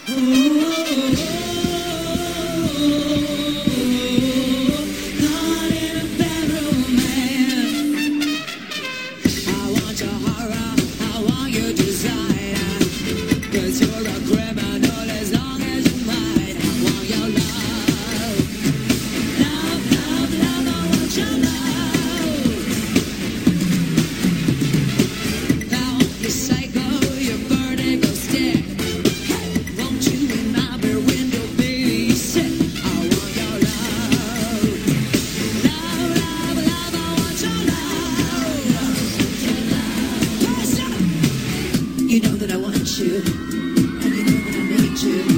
Caught in a bad romance. I want your horror, I want your desire. 'Cause you're a criminal as long as you're mine. I want your love. Love, love, love, I want your love. Now you're psycho, you're burning, go stick. Hey, won't you in my bare window, baby, sit? I want your love. Love, love, love, I want your love. Person, you know that I want you, and you know that I need you.